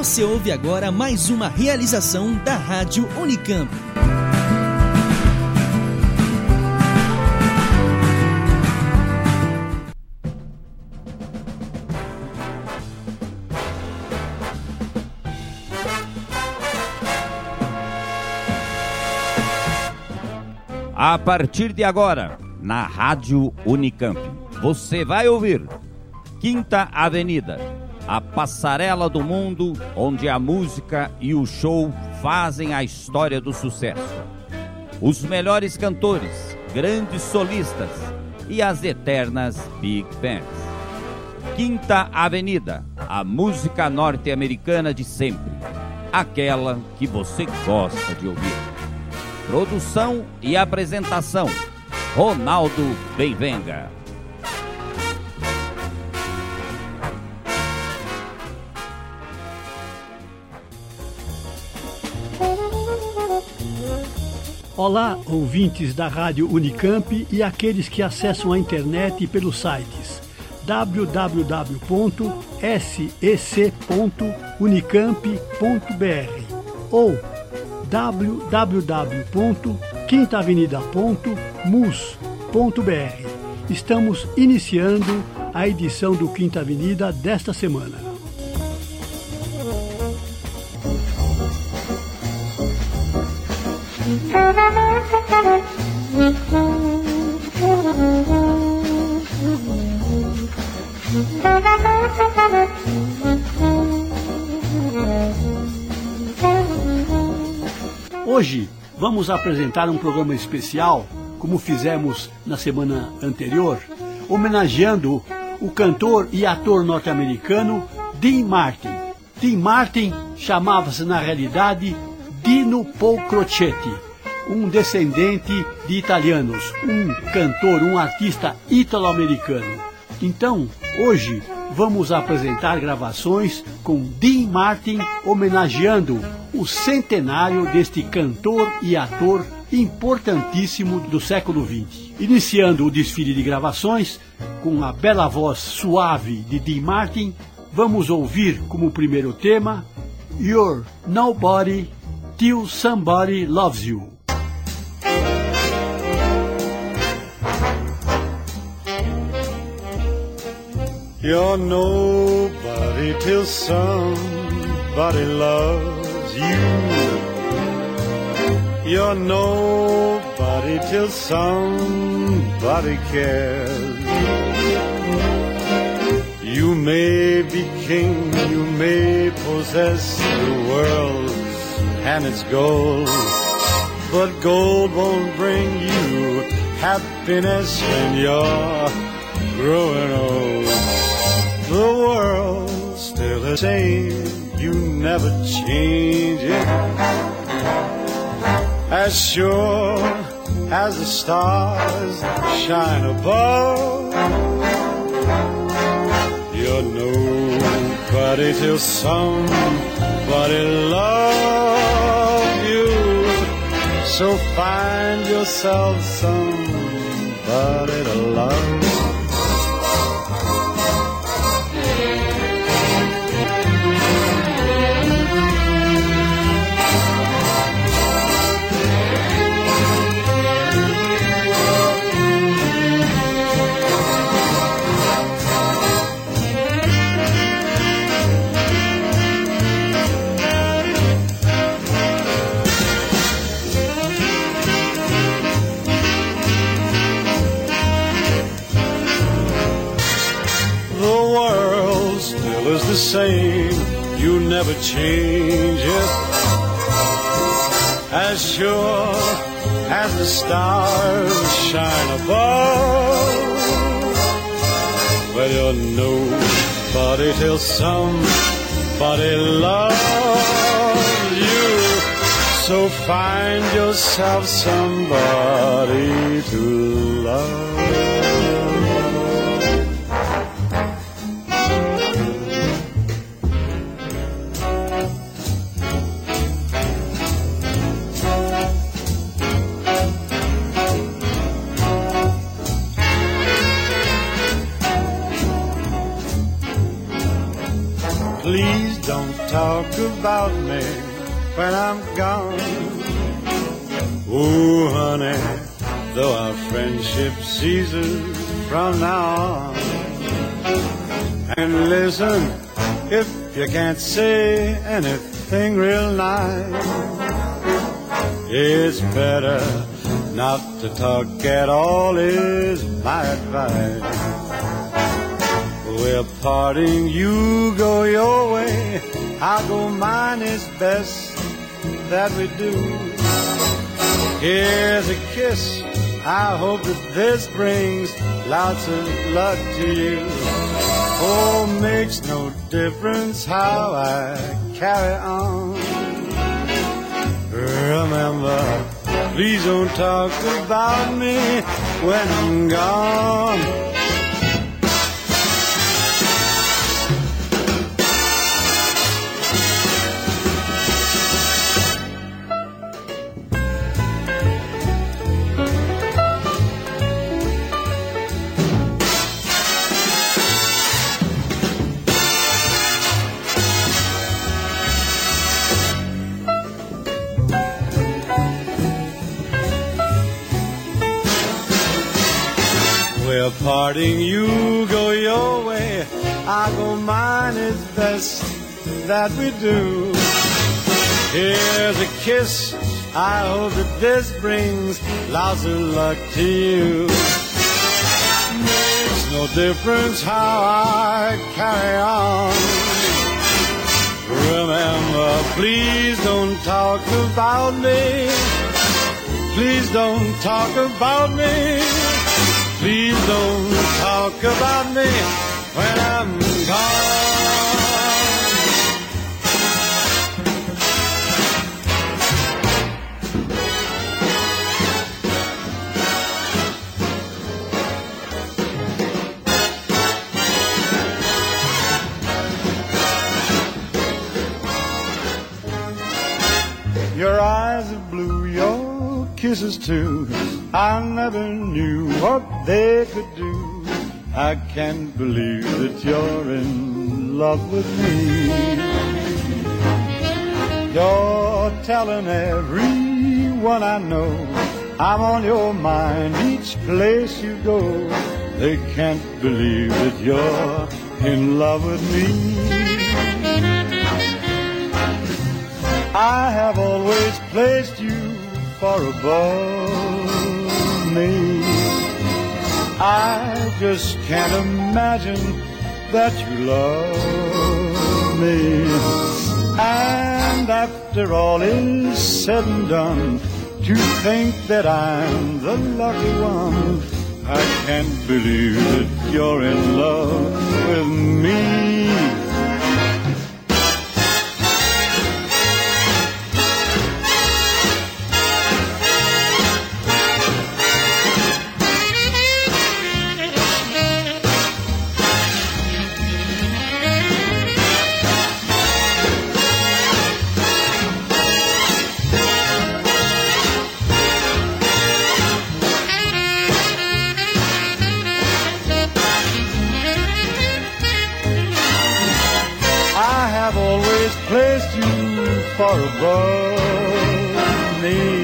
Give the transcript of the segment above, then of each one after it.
Você ouve agora mais uma realização da Rádio Unicamp. A partir de agora, na Rádio Unicamp, você vai ouvir Quinta Avenida, a passarela do mundo onde a música e o show fazem a história do sucesso. Os melhores cantores, grandes solistas e as eternas Big Bands. Quinta Avenida, a música norte-americana de sempre, aquela que você gosta de ouvir. Produção e apresentação, Ronaldo Benvenga. Olá, ouvintes da Rádio Unicamp e aqueles que acessam a internet pelos sites www.sec.unicamp.br ou www.quintaavenida.mus.br. Estamos iniciando a edição do Quinta Avenida desta semana. Hoje vamos apresentar um programa especial, como fizemos na semana anterior, homenageando o cantor e ator norte-americano Dean Martin. Dean Martin chamava-se na realidade Dino Paul Crocetti, um descendente de italianos, um cantor, um artista ítalo-americano. Então, hoje vamos apresentar gravações com Dean Martin homenageando o centenário deste cantor e ator importantíssimo do século XX. Iniciando o desfile de gravações com a bela voz suave de Dean Martin, vamos ouvir como primeiro tema You're Nobody Till Somebody Loves You. You're nobody till somebody loves you. You're nobody till somebody cares. You may be king, you may possess the world and its gold, but gold won't bring you happiness when you're growing old. The world's still the same, you never change it. As sure as the stars shine above, you're nobody till somebody loves you. So find yourself somebody to love. The same, you never change it. As sure as the stars shine above, well, you're nobody till somebody loves you. So find yourself somebody to love. please don't talk about me when I'm gone. Oh, honey, though our friendship ceases from now on. And listen, if you can't say anything real nice, it's better not to talk at all is my advice. We're parting, you go your way, I'll go mine, it's best that we do. Here's a kiss, I hope that this brings lots of luck to you. Oh, makes no difference how I carry on. Remember, please don't talk about me when I'm gone. We're parting, you go your way, I go mine, it's best that we do. Here's a kiss, I hope that this brings lots of luck to you. Makes no difference how I carry on. Remember, please don't talk about me. Please don't talk about me. Please don't talk about me when I'm gone. Your eyes are blue, your kisses too, I never knew what they could do. I can't believe that you're in love with me. You're telling everyone I know I'm on your mind each place you go. They can't believe that you're in love with me. I have always placed you far above me. I just can't imagine that you love me. And after all is said and done, to think that I'm the lucky one, I can't believe that you're in love with me. Placed you far above me.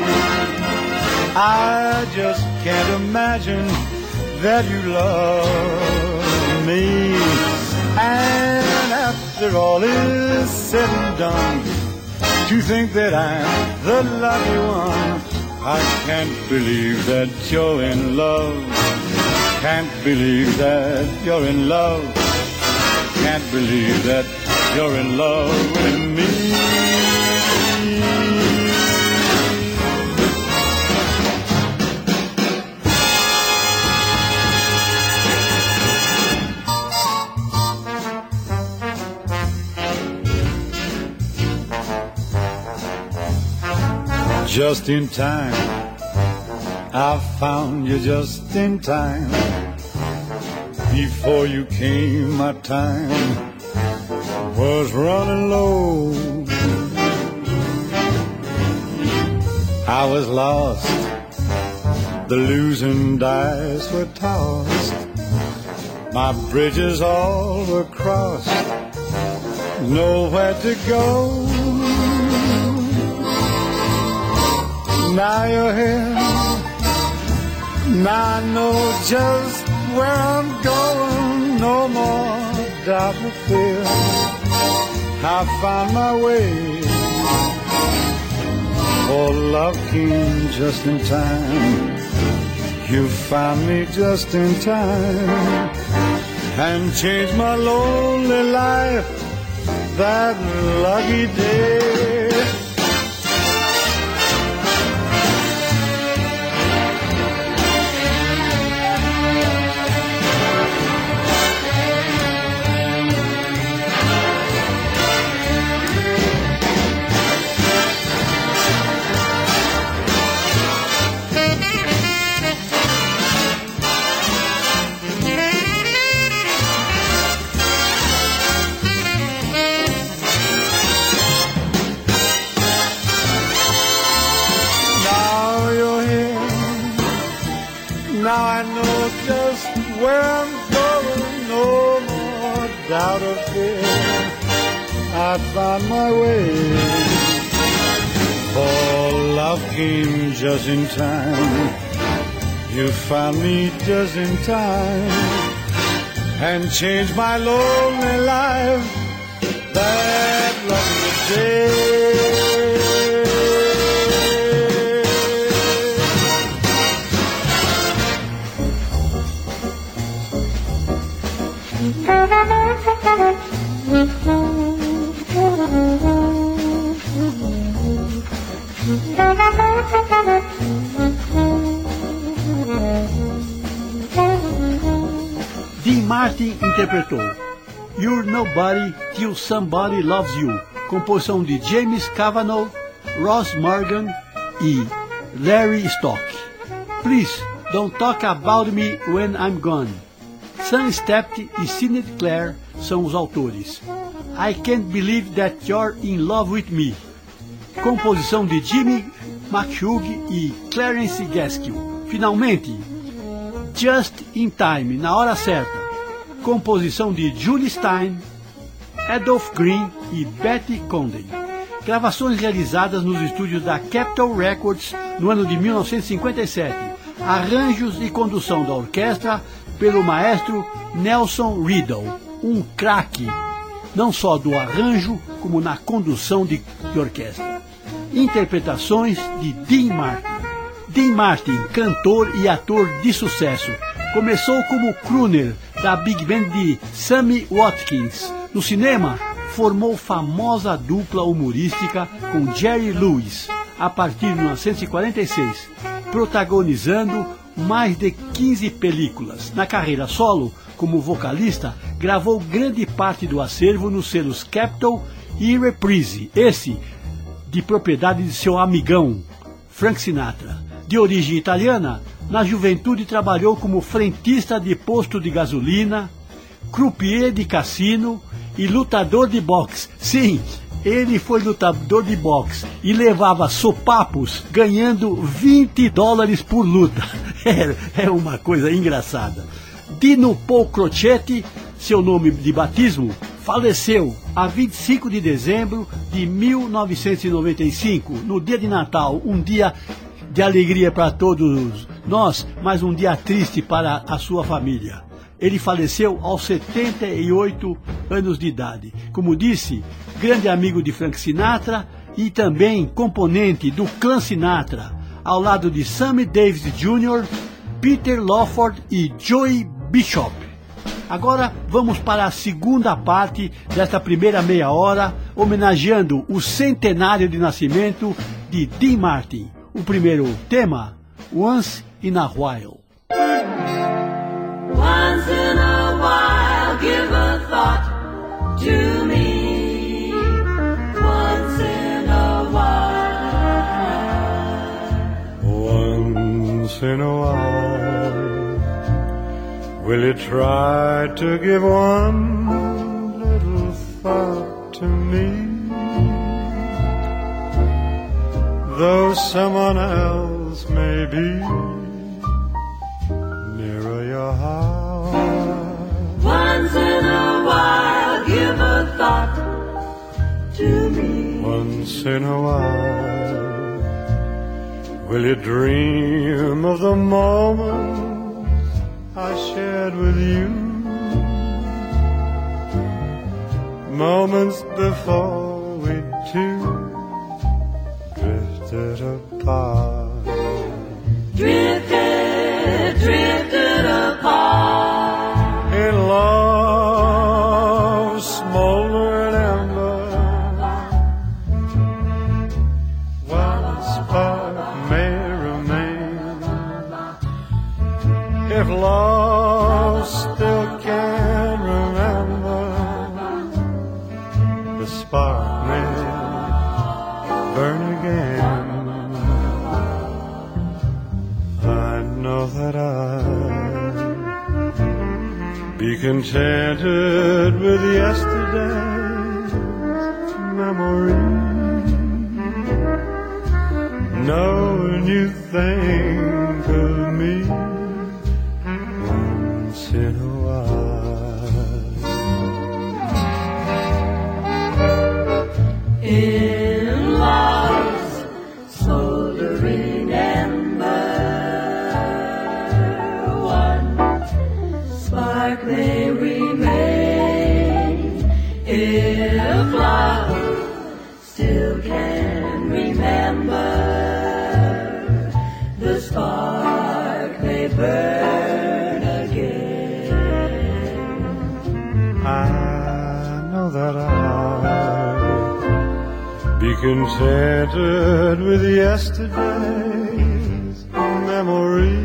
I just can't imagine that you love me. And after all is said and done, to think that I'm the lucky one, I can't believe that you're in love. Can't believe that you're in love. Can't believe that you're in love with me. Just in time, I found you just in time. Before you came, my time was running low. I was lost, the losing dice were tossed, my bridges all were crossed, nowhere to go. Now you're here, now I know just where I'm going. No more doubt or fear, I found my way. Oh, love came just in time, you found me just in time, and changed my lonely life that lucky day. Now I know just where I'm going, no more doubt or fear, I found my way. For love came just in time, you found me just in time, and changed my lonely life that lucky day. Dean Martin interpretou You're Nobody Till Somebody Loves You, composição de James Cavanaugh, Ross Morgan e Larry Stock. Please Don't Talk About Me When I'm Gone. Sam Stepty e Sidney Clare são os autores. I Can't Believe That You're in Love With Me, composição de Jimmy McHugh e Clarence Gaskill. Finalmente, Just in Time, na hora certa, composição de Julie Stein, Adolph Green e Betty Condon. Gravações realizadas nos estúdios da Capitol Records no ano de 1957. Arranjos e condução da orquestra pelo maestro Nelson Riddle, um craque, não só do arranjo, como na condução de orquestra. Interpretações de Dean Martin. Dean Martin, cantor e ator de sucesso, começou como crooner da Big Band de Sammy Watkins. No cinema, formou famosa dupla humorística com Jerry Lewis, a partir de 1946, protagonizando mais de 15 películas. Na carreira solo, como vocalista, gravou grande parte do acervo nos selos Capitol e Reprise, esse de propriedade de seu amigão, Frank Sinatra. De origem italiana, na juventude trabalhou como frentista de posto de gasolina, croupier de cassino e lutador de boxe. Sim, ele foi lutador de boxe e levava sopapos ganhando $20 por luta. É uma coisa engraçada. Dino Paul Crocetti, seu nome de batismo, faleceu a 25 de dezembro de 1995, no dia de Natal, um dia de alegria para todos nós, mas um dia triste para a sua família. Ele faleceu aos 78 anos de idade. Como disse, grande amigo de Frank Sinatra e também componente do clã Sinatra, ao lado de Sammy Davis Jr., Peter Lawford e Joey Bishop. Agora vamos para a segunda parte desta primeira meia hora, homenageando o centenário de nascimento de Dean Martin. O primeiro tema, Once in a While. Once in a while, give a thought to me. Once in a while. Once in a while, will you try to give one little thought to me? Though someone else may be nearer your heart. Once in a while, give a thought once in a while. Will you dream of the moments I shared with you? Moments before we two drifted apart. Drifted apart. In love's smoldering ember, while the spark may remain. If love still can remember, the spark may burn again. I know that I'd be contented with yesterday's memory. Knowing you think of me once in a while. In love's smoldering ember, one spark may remain. If love still can remember, the spark may burn again. I know that I'd be contented with yesterday's memory.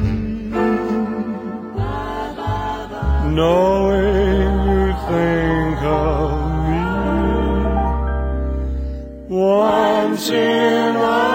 Knowing you think of me once in a while.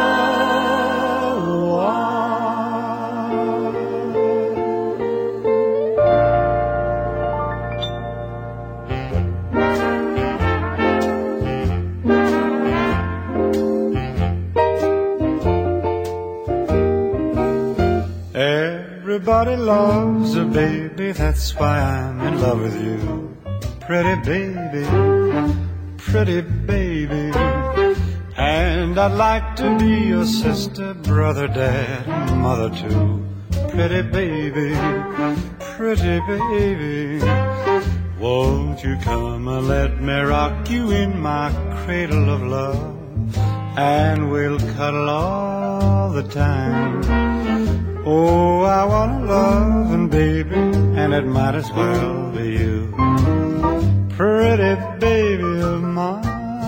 Everybody loves a baby, that's why I'm in love with you. Pretty baby, pretty baby. And I'd like to be your sister, brother, dad, and mother too. Pretty baby, pretty baby. Won't you come and let me rock you in my cradle of love? And we'll cuddle all the time. Oh, I want a lovin' baby, and it might as well be you. Pretty baby of mine.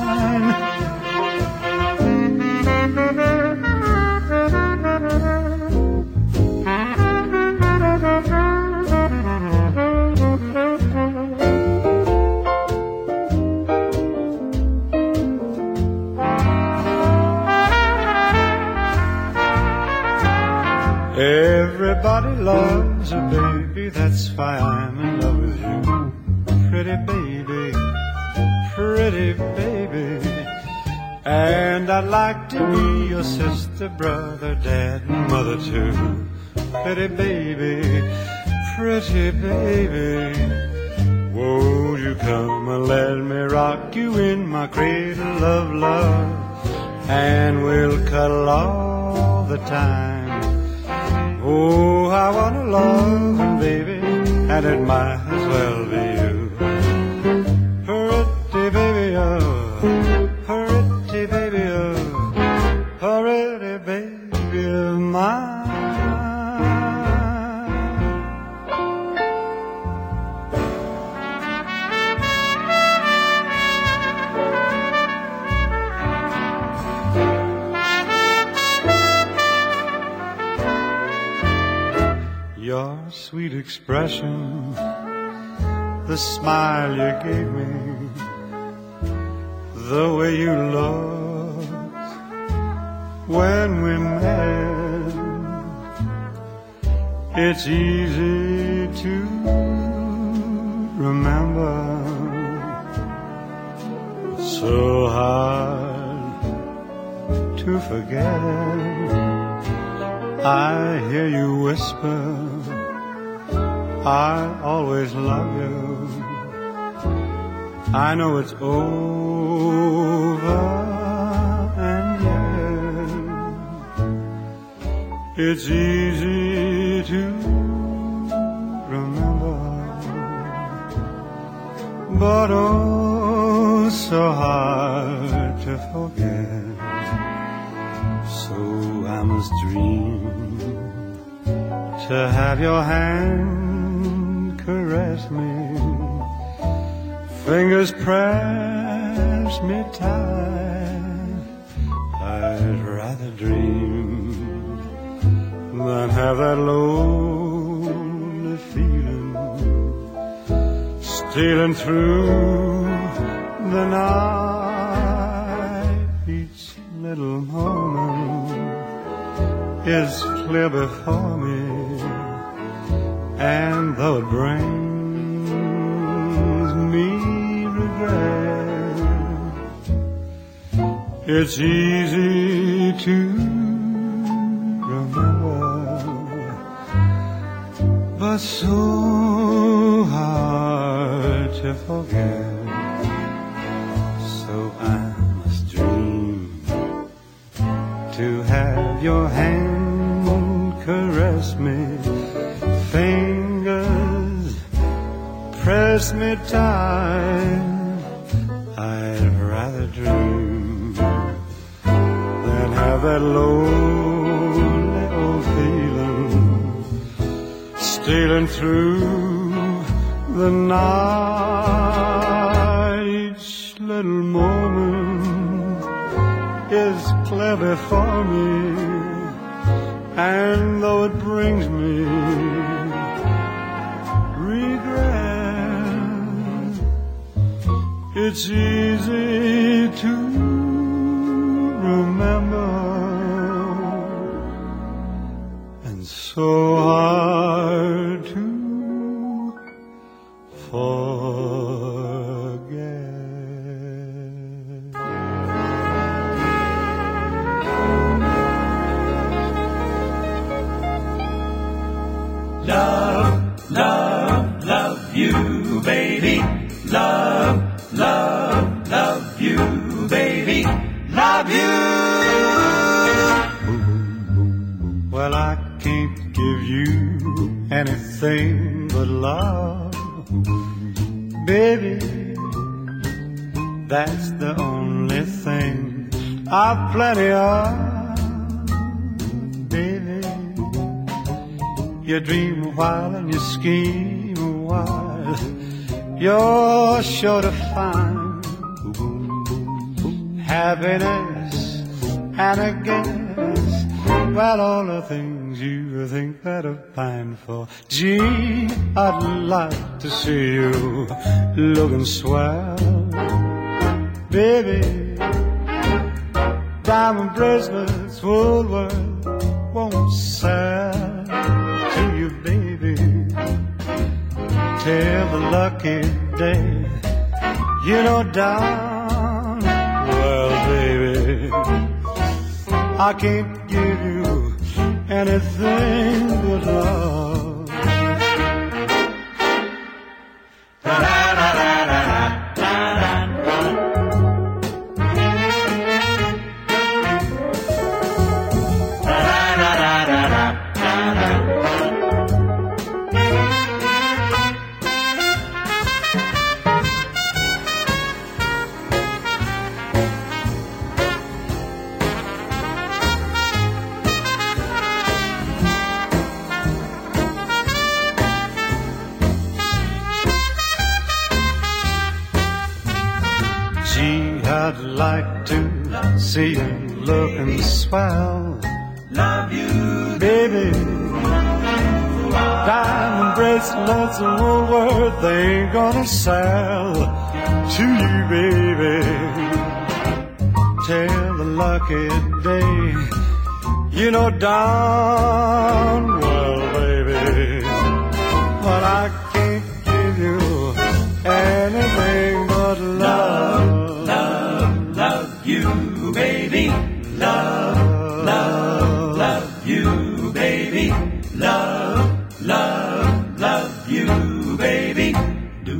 Everybody loves a baby, that's why I'm in love with you. Pretty baby, pretty baby. And I'd like to be your sister, brother, dad, and mother too. Pretty baby, pretty baby. Won't you come and let me rock you in my cradle of love? And we'll cuddle all the time. Oh, I want a lovin' baby, and it might as well be you. Pretty baby, oh, pretty baby, oh, pretty baby of mine. Your sweet expression, the smile you gave me, the way you looked when we met. It's easy to remember, so hard to forget. I hear you whisper, I always love you. I know it's over It's easy to remember, but oh, so hard to forget. So I must dream to have your hand caress me, fingers press me tight. I'd rather dream than have that lonely feeling stealing through the night. Each little moment is clear before me, and though it brings me regret, it's easy to remember, but so hard to forget. So I must dream to have your hand caress me, fingers press me tight. I'd rather dream than have that lonely old feeling stealing through the night. Each little moment is clear before me, and though it brings me regret, it's easy to remember, and so hard to forget. Love, love, love you, baby. Love, love, love you, baby. Love you. Well, I can't give you anything but love, baby. That's the only thing I've plenty of, baby. You dream a while and you scheme a while, you're sure to find happiness and a guess, well, all the things you think that are fine for. Gee, I'd like to see you looking swell, baby. Diamond bracelets Woolworth won't sell to you, baby, till the lucky day, you know, down. Well, baby, I can't give you anything but love. I'd like to see you looking swell. Love you, baby. Diamond bracelets and Woolworth, they ain't gonna sell to you, baby, till the lucky day, you know, down. Well, baby, but I can't give you anything but love. Love you, baby. Love, love, love you, baby. Love, love, love you, baby. Do.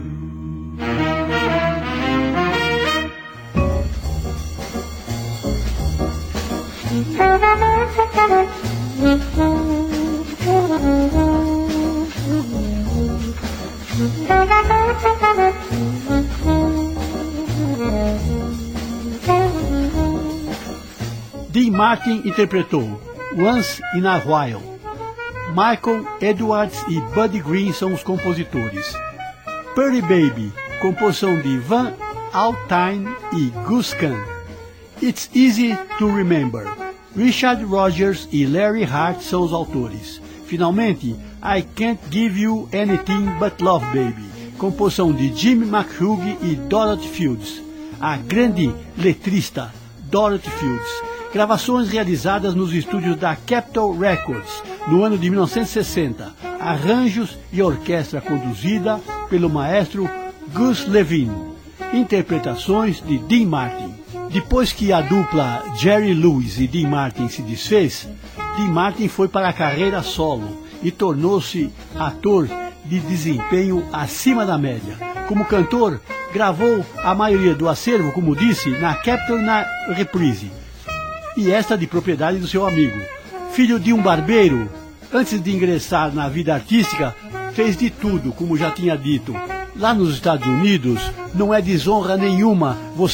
Martin interpretou Once in a While. Michael Edwards e Buddy Green são os compositores. Pretty Baby, composição de Van Altyne e Gus Kahn. It's Easy to Remember. Richard Rodgers e Larry Hart são os autores. Finalmente, I Can't Give You Anything But Love Baby, composição de Jim McHugh e Dorothy Fields. A grande letrista Dorothy Fields. Gravações realizadas nos estúdios da Capitol Records no ano de 1960. Arranjos e orquestra conduzida pelo maestro Gus Levine. Interpretações de Dean Martin. Depois que a dupla Jerry Lewis e Dean Martin se desfez, Dean Martin foi para a carreira solo e tornou-se ator de desempenho acima da média. Como cantor, gravou a maioria do acervo, como disse, na Capitol e na Reprise, e esta de propriedade do seu amigo. Filho de um barbeiro, antes de ingressar na vida artística, fez de tudo, como já tinha dito. Lá nos Estados Unidos, não é desonra nenhuma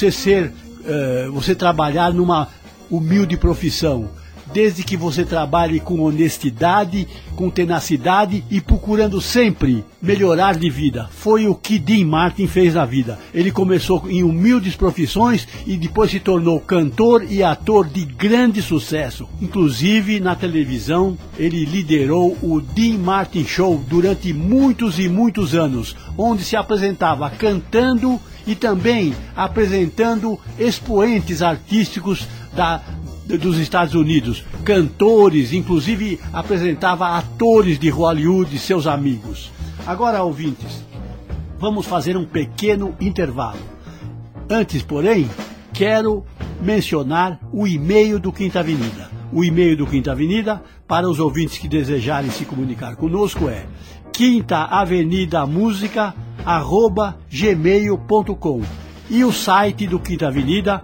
você trabalhar numa humilde profissão, desde que você trabalhe com honestidade, com tenacidade e procurando sempre melhorar de vida. Foi o que Dean Martin fez na vida. Ele começou em humildes profissões e depois se tornou cantor e ator de grande sucesso. Inclusive, na televisão, ele liderou o Dean Martin Show durante muitos e muitos anos, onde se apresentava cantando e também apresentando expoentes artísticos dos Estados Unidos, cantores, inclusive apresentava atores de Hollywood e seus amigos. Agora, ouvintes, vamos fazer um pequeno intervalo. Antes, porém, quero mencionar o e-mail do Quinta Avenida. O e-mail do Quinta Avenida, para os ouvintes que desejarem se comunicar conosco, é quintaavenida.musica@gmail.com, e o site do Quinta Avenida,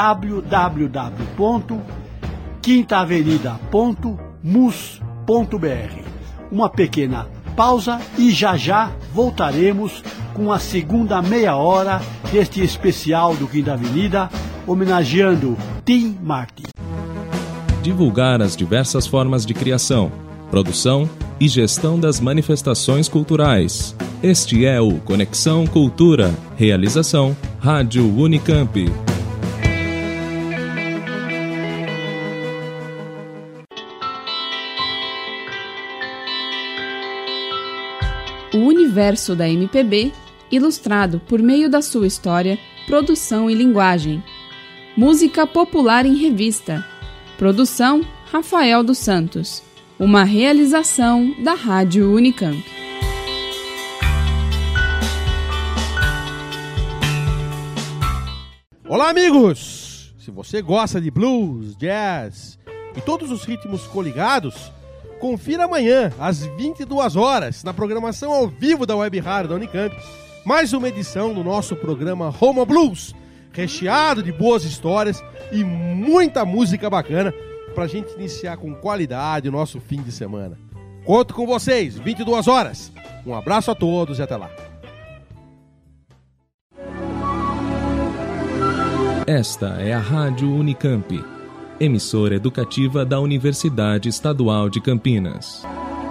www.quintaavenida.mus.br. Uma pequena pausa e já voltaremos com a segunda meia hora deste especial do Quinta Avenida, homenageando Dean Martin. Divulgar as diversas formas de criação, produção e gestão das manifestações culturais. Este é o Conexão Cultura. Realização Rádio Unicamp. O universo da MPB, ilustrado por meio da sua história, produção e linguagem. Música popular em revista. Produção Rafael dos Santos. Uma realização da Rádio Unicamp. Olá, amigos! Se você gosta de blues, jazz e todos os ritmos coligados, confira amanhã, às 22 horas, na programação ao vivo da Web Rádio da Unicamp, mais uma edição do nosso programa Home Blues, recheado de boas histórias e muita música bacana pra gente iniciar com qualidade o nosso fim de semana. Conto com vocês, 22 horas. Um abraço a todos e até lá. Esta é a Rádio Unicamp, emissora educativa da Universidade Estadual de Campinas.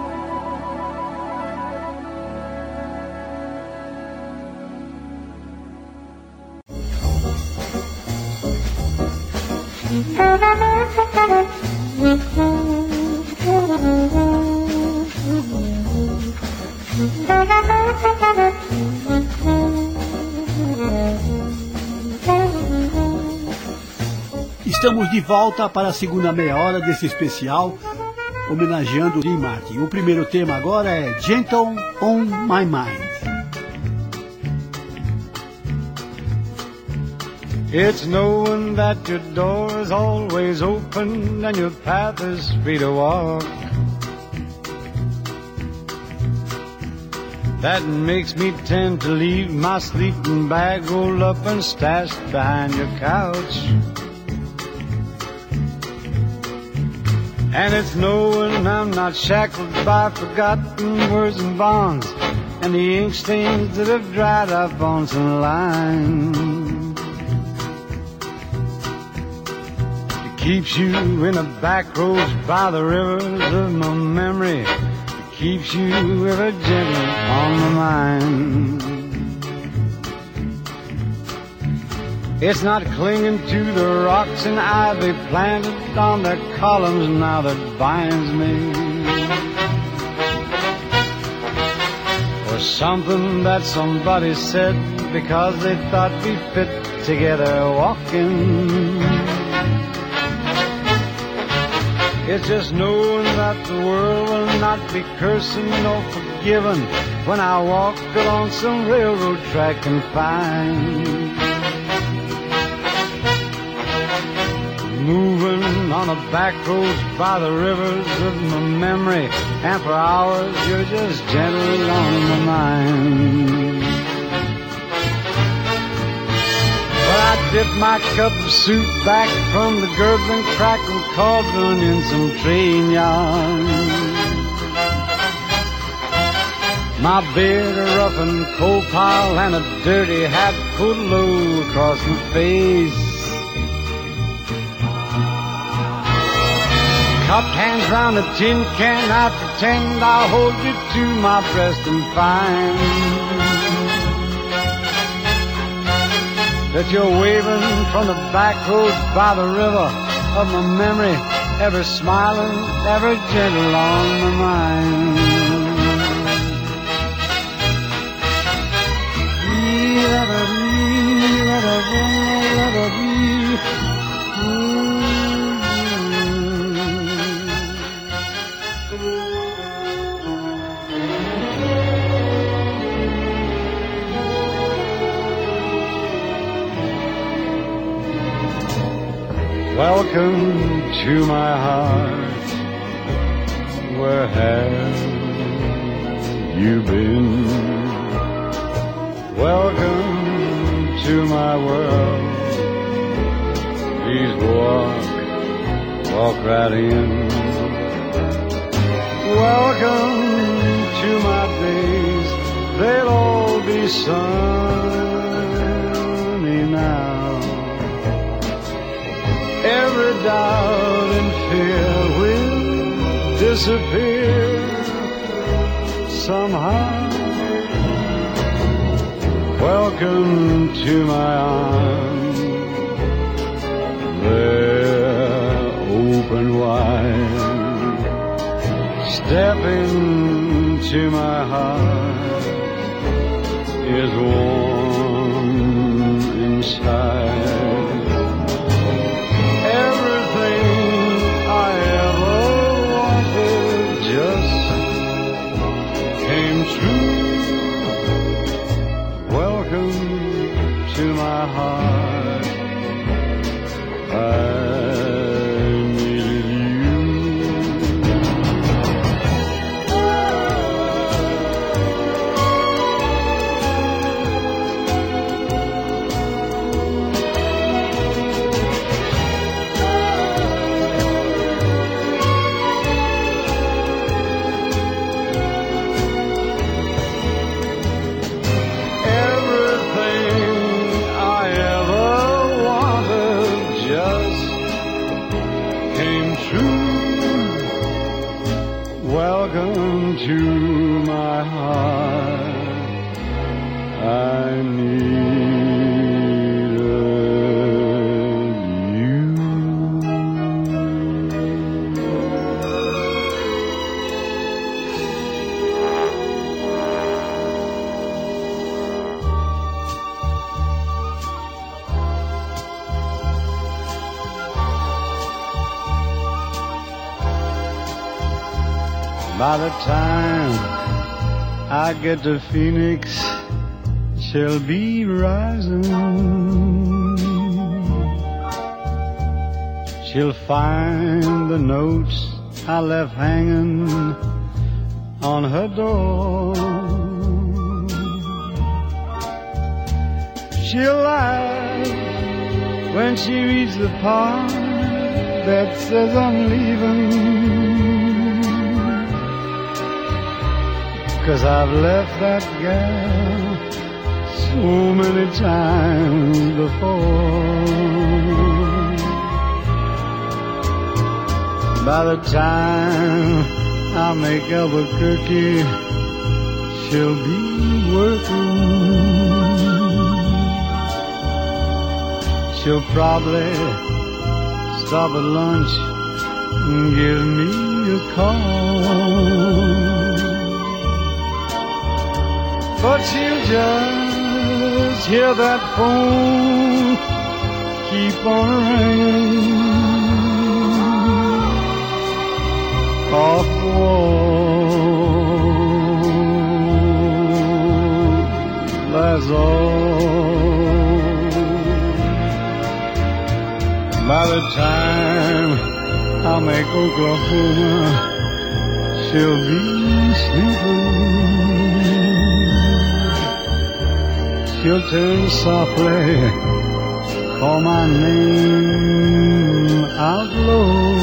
Estamos de volta para a segunda meia hora desse especial, homenageando Dean Martin. O primeiro tema agora é Gentle on My Mind. It's knowing that your door is always open and your path is free to walk. That makes me tend to leave my sleeping bag rolled up and stashed behind your couch. And it's knowing I'm not shackled by forgotten words and bonds and the ink stains that have dried up on some lines. You keeps you in the back roads by the rivers of my memory. It keeps you ever gentle on my mind. It's not clinging to the rocks and ivy planted on their columns now that binds me. Or something that somebody said because they thought we fit together walking. It's just knowing that the world will not be cursing nor forgiving when I walk along some railroad track and find. Moving on the back roads by the rivers of my memory, and for hours you're just gentle on my mind. But I dip my cup of soup back from the gurgling, crackling cauldron in some train yarn. My beard a rough and coal pile and a dirty hat pulled low across my face. Cupped hands round a tin can, I pretend I'll hold you to my breast and find that you're waving from the back road by the river of my memory, ever smiling, ever gentle on my mind. Welcome to my heart. Where have you been? Welcome to my world. Please walk right in. Welcome to my days. They'll all be sunny now. Every doubt and fear will disappear somehow. Welcome to my arms. They're open wide. Step into my heart. Is warm inside. To my heart, I needed you. Welcome to my heart. I needed you. By the time I get to Phoenix, she'll be rising. She'll find the notes I left hanging on her door. She'll laugh when she reads the part that says I'm leaving. 'Cause I've left that girl so many times before. By the time I make Albuquerque, she'll be working. She'll probably stop at lunch and give me a call. But she'll just hear that phone keep on ringing off the wall. That's all. By the time I make Oklahoma, she'll be sleeping. She'll turn softly, call my name out low,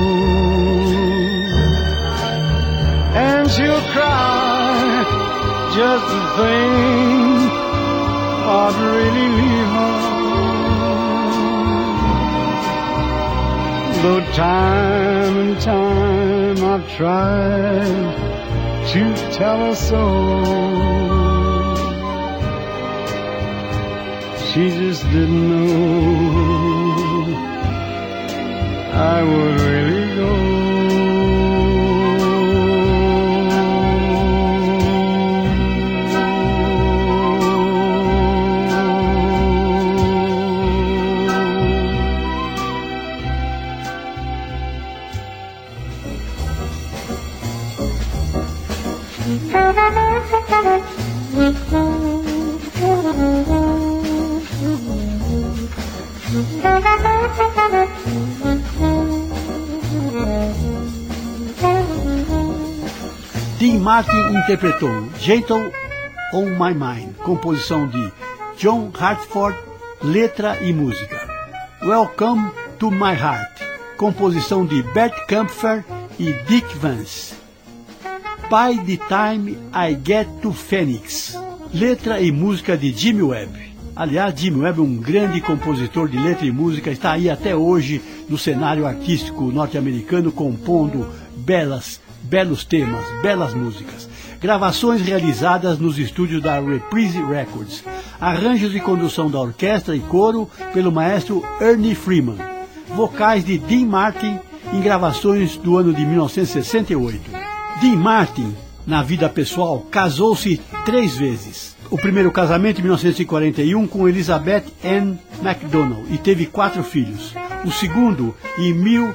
and she'll cry just to think I'd really leave her. Though time and time I've tried to tell her so, she just didn't know I would really go. Dean Martin interpretou Gentle on My Mind, composição de John Hartford, letra e música. Welcome to My Heart, composição de Bert Kaempfer e Dick Vance. By the Time I Get to Phoenix, letra e música de Jimmy Webb. Aliás, Jimmy Webb é um grande compositor de letra e música, está aí até hoje no cenário artístico norte-americano compondo belos temas, belas músicas. Gravações realizadas nos estúdios da Reprise Records. Arranjos e condução da orquestra e coro pelo maestro Ernie Freeman. Vocais de Dean Martin em gravações do ano de 1968. Dean Martin, na vida pessoal, casou-se 3 vezes. O primeiro casamento em 1941 com Elizabeth Ann MacDonald e teve 4 filhos. O segundo em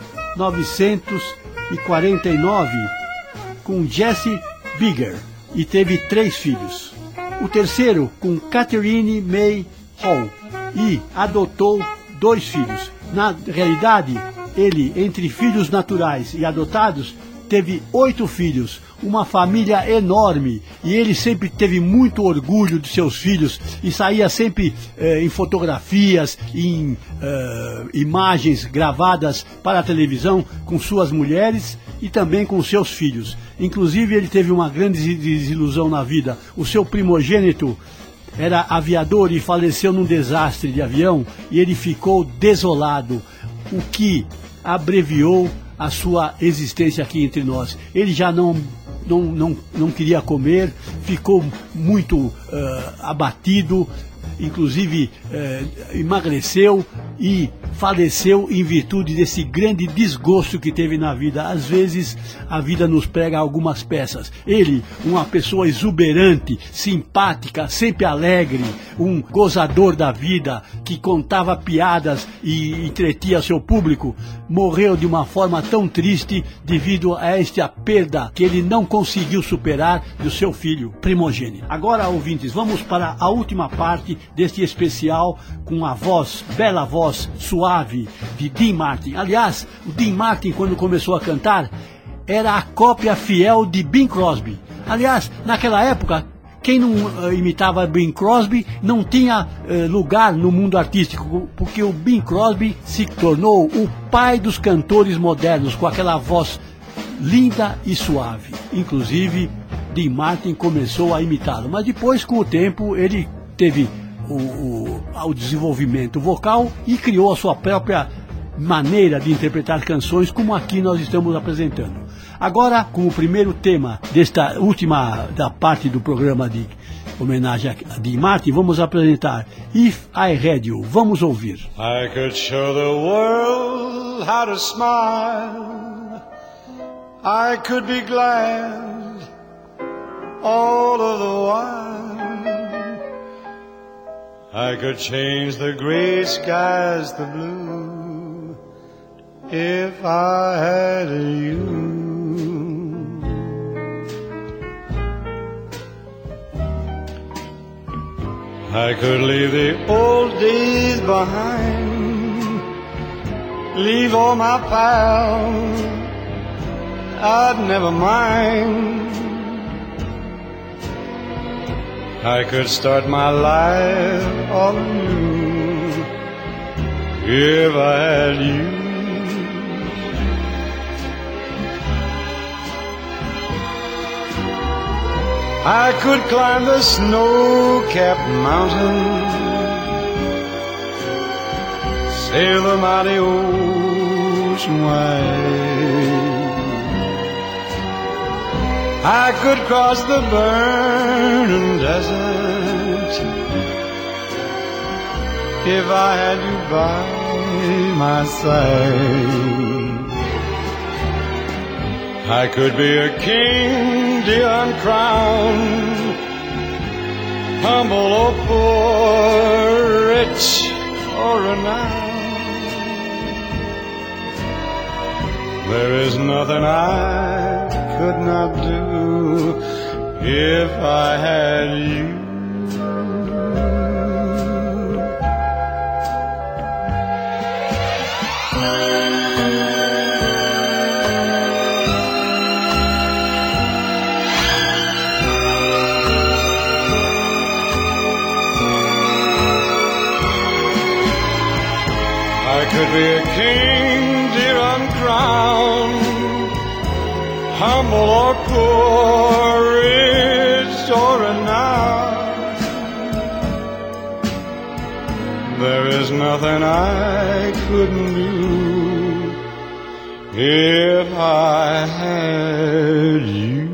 1949 com Jessie Bigger e teve 3 filhos. O terceiro com Catherine May Hall e adotou 2 filhos. Na realidade, ele, entre filhos naturais e adotados, teve 8 filhos, uma família enorme, e ele sempre teve muito orgulho de seus filhos e saía sempre em fotografias, em imagens gravadas para a televisão com suas mulheres e também com seus filhos. Inclusive ele teve uma grande desilusão na vida. O seu primogênito era aviador e faleceu num desastre de avião e ele ficou desolado, o que abreviou a sua existência aqui entre nós. Ele já não queria comer, ficou muito abatido, inclusive emagreceu e faleceu em virtude desse grande desgosto que teve na vida. Às vezes a vida nos prega algumas peças. Ele, uma pessoa exuberante, simpática, sempre alegre, um gozador da vida, que contava piadas e entretia seu público, morreu de uma forma tão triste devido a esta perda que ele não conseguiu superar do seu filho primogênito. Agora, ouvintes, vamos para a última parte deste especial com a voz, bela voz, suave de Dean Martin. Aliás, o Dean Martin, quando começou a cantar, era a cópia fiel de Bing Crosby. Aliás, naquela época, quem não imitava Bing Crosby não tinha lugar no mundo artístico, porque o Bing Crosby se tornou o pai dos cantores modernos, com aquela voz linda e suave. Inclusive, Dean Martin começou a imitá-lo, mas depois, com o tempo, ele teve o desenvolvimento vocal e criou a sua própria maneira de interpretar canções como aqui nós estamos apresentando. Agora, com o primeiro tema desta última da parte do programa de homenagem a Dean Martin, vamos apresentar If I Had You. Vamos ouvir. I could show the world how to smile. I could be glad all of the while. I could change the gray skies to blue if I had you. I could leave the old days behind, leave all my pals, I'd never mind. I could start my life all anew if I had you. I could climb the snow-capped mountain, sail the mighty ocean wide. I could cross the burning desert if I had you by my side. I could be a king, dear uncrowned, humble or poor, rich or renowned. There is nothing I could not do if I had you. I could be a king, dear uncrowned, humble or poor, rich or renowned. There is nothing I couldn't do if I had you.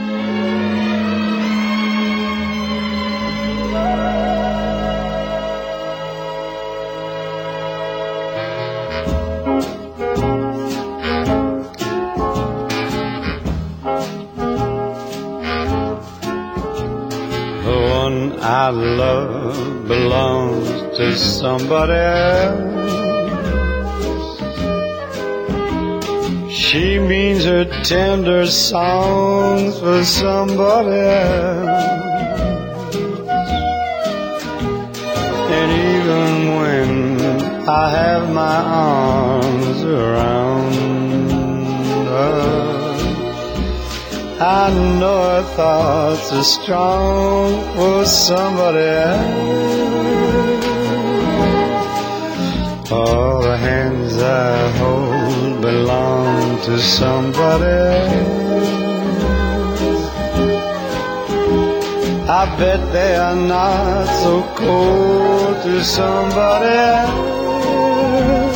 I love belongs to somebody else. She means her tender songs for somebody else. And even when I have my arms around her, I know her thoughts are strong for somebody else. All the hands I hold belong to somebody else. I bet they are not so cold to somebody else.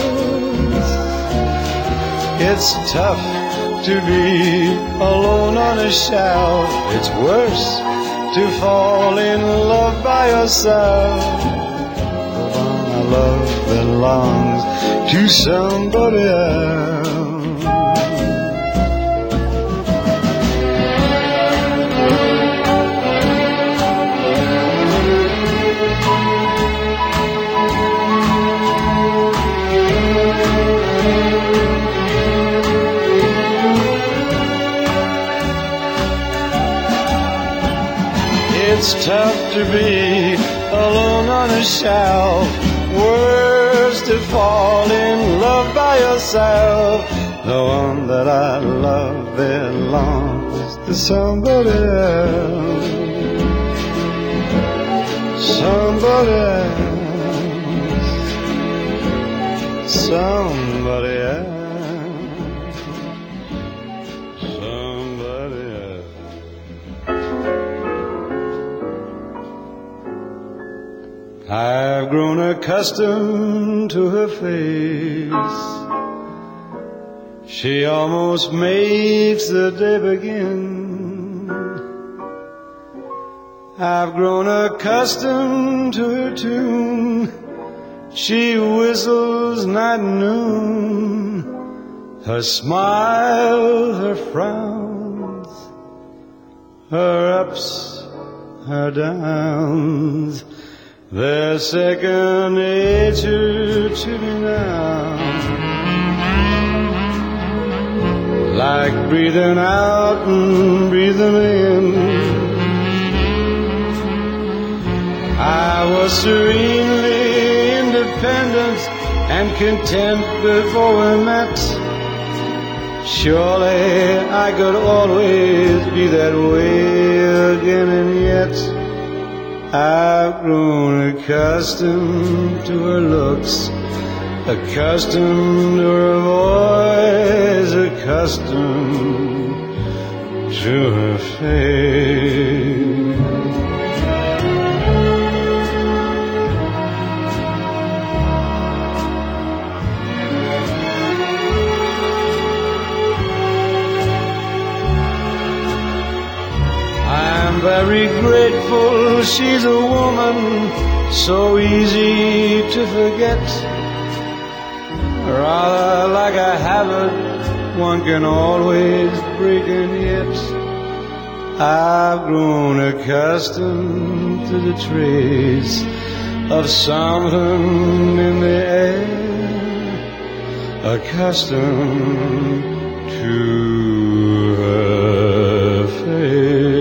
It's tough to be alone on a shelf. It's worse to fall in love by yourself. The one I love belongs to somebody else. It's tough to be alone on a shelf, worse to fall in love by yourself. The one that I love belongs to somebody else. Somebody else. Somebody else. I've grown grown accustomed to her face. She almost makes the day begin. I've grown accustomed to her tune. She whistles night and noon. Her smile, her frowns, her ups, her downs, they're second nature to me now. Like breathing out and breathing in. I was serenely independent and content before we met. Surely I could always be that way again, and yet I've grown accustomed to her looks, accustomed to her voice, accustomed to her face. I'm very grateful she's a woman, so easy to forget. Rather like a habit one can always break, and yet I've grown accustomed to the trace of something in the air, accustomed to her face.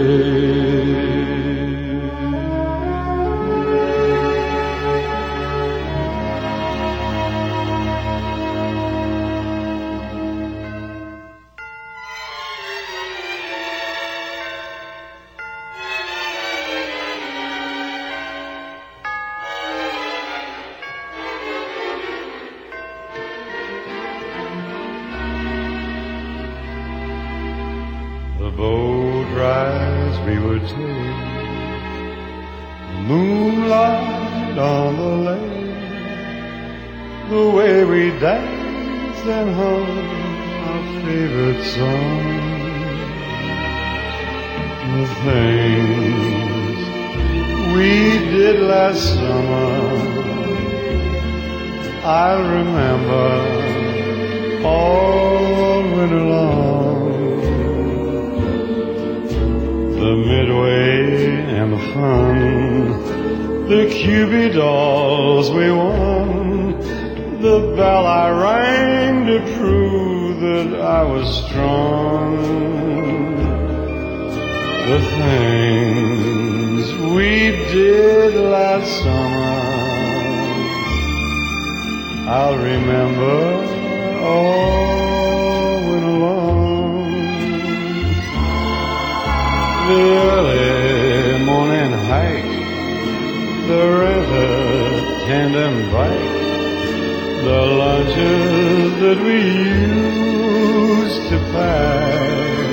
The boat rides we would take, the moonlight on the lake, the way we danced and hung our favorite song, the things we did last summer, I'll remember all winter long. The midway and the fun, the Cupid dolls we won, the bell I rang to prove that I was strong. The things we did last summer, I'll remember all winter long. The early morning hike, the river tandem bike, the lunches that we used to pack.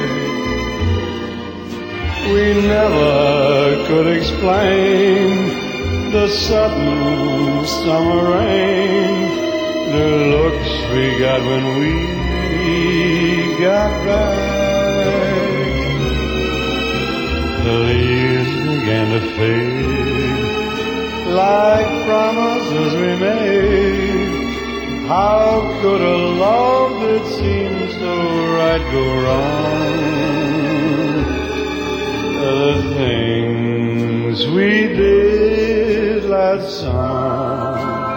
We never could explain the sudden summer rain, the looks we got when we got back. The leaves began to fade like promises we made. How could a love that seemed so right go wrong? The things we did last summer,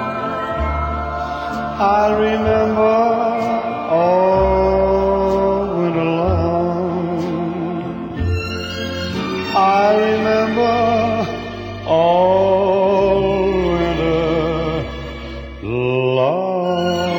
I remember all winter long. I remember all winter long.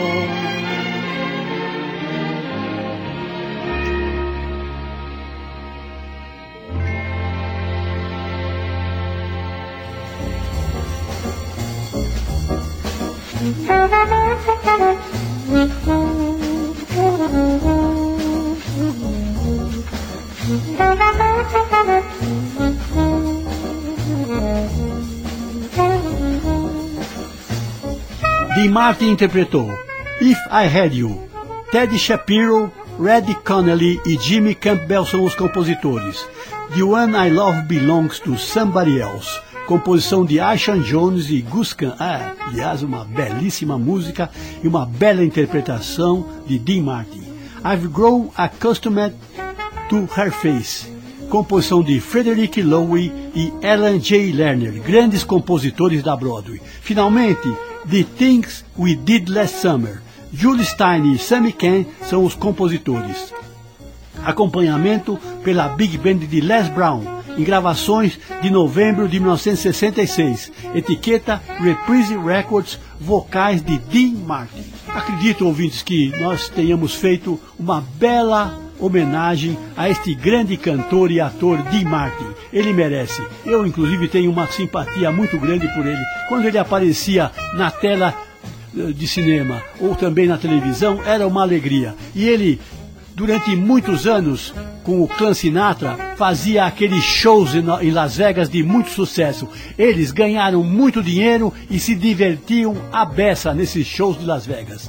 Dean Martin interpretou If I Had You. Teddy Shapiro, Reddy Connolly e Jimmy Campbell são os compositores. The One I Love Belongs to Somebody Else. Composição de Aishan Jones e Gus Kahn. Aliás, uma belíssima música e uma bela interpretação de Dean Martin. I've Grown Accustomed to Her Face. Composição de Frederick Loewe e Alan J. Lerner, grandes compositores da Broadway. Finalmente, The Things We Did Last Summer. Julie Stein e Sammy Cahn são os compositores. Acompanhamento pela Big Band de Les Brown, em gravações de novembro de 1966. Etiqueta Reprise Records, vocais de Dean Martin. Acredito, ouvintes, que nós tenhamos feito uma bela homenagem a este grande cantor e ator Dean Martin. Ele merece. Eu, inclusive, tenho uma simpatia muito grande por ele. Quando ele aparecia na tela de cinema ou também na televisão, era uma alegria. E ele, durante muitos anos, com o Clan Sinatra, fazia aqueles shows em Las Vegas de muito sucesso. Eles ganharam muito dinheiro e se divertiam à beça nesses shows de Las Vegas.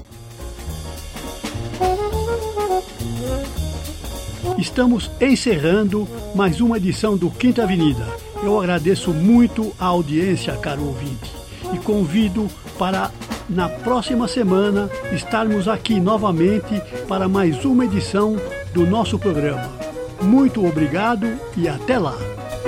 Estamos encerrando mais uma edição do Quinta Avenida. Eu agradeço muito a audiência, caro ouvinte, e convido para, na próxima semana, estarmos aqui novamente para mais uma edição do nosso programa. Muito obrigado e até lá!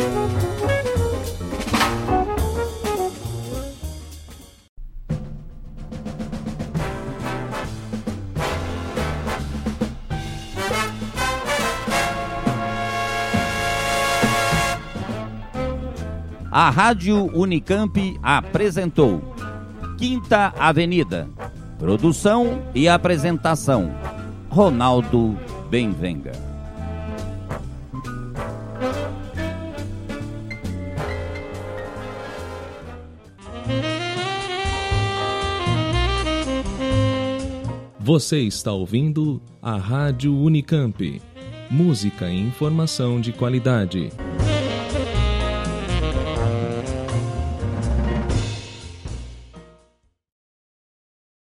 A Rádio Unicamp apresentou Quinta Avenida. Produção e apresentação, Ronaldo Benvenga. Você está ouvindo a Rádio Unicamp. Música e informação de qualidade.